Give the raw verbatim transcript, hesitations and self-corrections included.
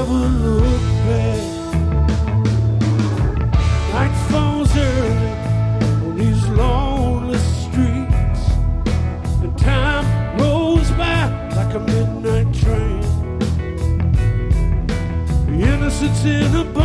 never look back. Night falls early on these lonely streets, and time rolls by like a midnight train. The innocence in a